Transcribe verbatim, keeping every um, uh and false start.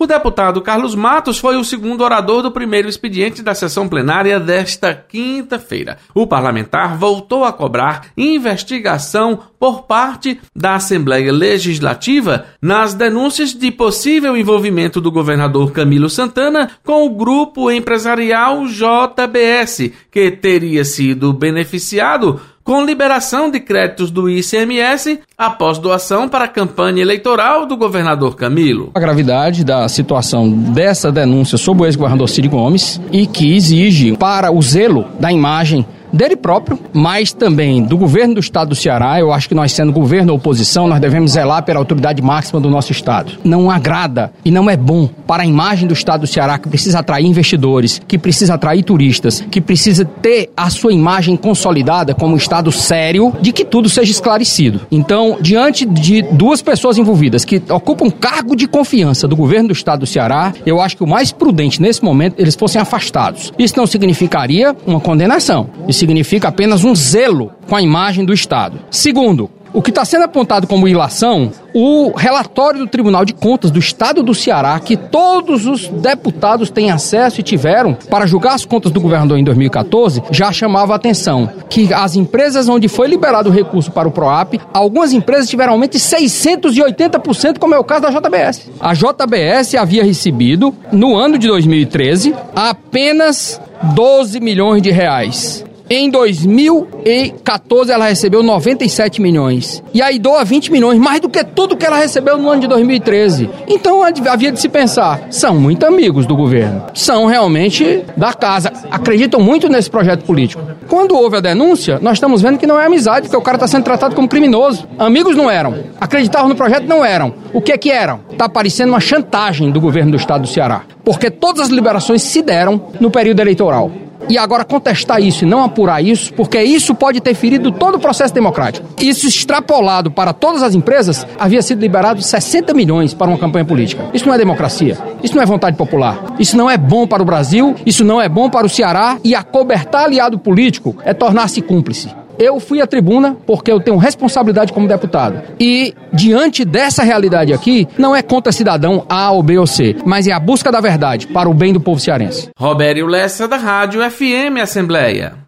O deputado Carlos Matos foi o segundo orador do primeiro expediente da sessão plenária desta quinta-feira. O parlamentar voltou a cobrar investigação por parte da Assembleia Legislativa nas denúncias de possível envolvimento do governador Camilo Santana com o grupo empresarial J B S, que teria sido beneficiado com liberação de créditos do I C M S após doação para a campanha eleitoral do governador Camilo. A gravidade da situação dessa denúncia sobre o ex-governador Ciro Gomes e que exige para o zelo da imagem dele próprio, mas também do governo do estado do Ceará. Eu acho que nós, sendo governo ou oposição, nós devemos zelar pela autoridade máxima do nosso estado. Não agrada e não é bom para a imagem do estado do Ceará, que precisa atrair investidores, que precisa atrair turistas, que precisa ter a sua imagem consolidada como um estado sério, de que tudo seja esclarecido. Então, diante de duas pessoas envolvidas que ocupam cargo de confiança do governo do estado do Ceará, eu acho que o mais prudente nesse momento eles fossem afastados. Isso não significaria uma condenação. Isso significa apenas um zelo com a imagem do Estado. Segundo, o que está sendo apontado como ilação, o relatório do Tribunal de Contas do Estado do Ceará, que todos os deputados têm acesso e tiveram para julgar as contas do governador em dois mil e quatorze, já chamava a atenção que as empresas onde foi liberado o recurso para o PROAP, algumas empresas tiveram aumento de seiscentos e oitenta por cento, como é o caso da J B S. A J B S havia recebido, no ano de dois mil e treze, apenas doze milhões de reais. Em dois mil e quatorze ela recebeu noventa e sete milhões. E aí doa vinte milhões, mais do que tudo que ela recebeu no ano de dois mil e treze. Então havia de se pensar, são muito amigos do governo. São realmente da casa. Acreditam muito nesse projeto político. Quando houve a denúncia, nós estamos vendo que não é amizade, porque o cara está sendo tratado como criminoso. Amigos não eram. Acreditavam no projeto não eram. O que é que eram? Está parecendo uma chantagem do governo do estado do Ceará. Porque todas as liberações se deram no período eleitoral. E agora contestar isso e não apurar isso, porque isso pode ter ferido todo o processo democrático. Isso extrapolado para todas as empresas, havia sido liberado sessenta milhões para uma campanha política. Isso não é democracia, isso não é vontade popular, isso não é bom para o Brasil, isso não é bom para o Ceará, e acobertar aliado político é tornar-se cúmplice. Eu fui à tribuna porque eu tenho responsabilidade como deputado. E, diante dessa realidade aqui, não é contra cidadão A ou B ou C, mas é a busca da verdade para o bem do povo cearense. Robério Lessa, da Rádio F M Assembleia.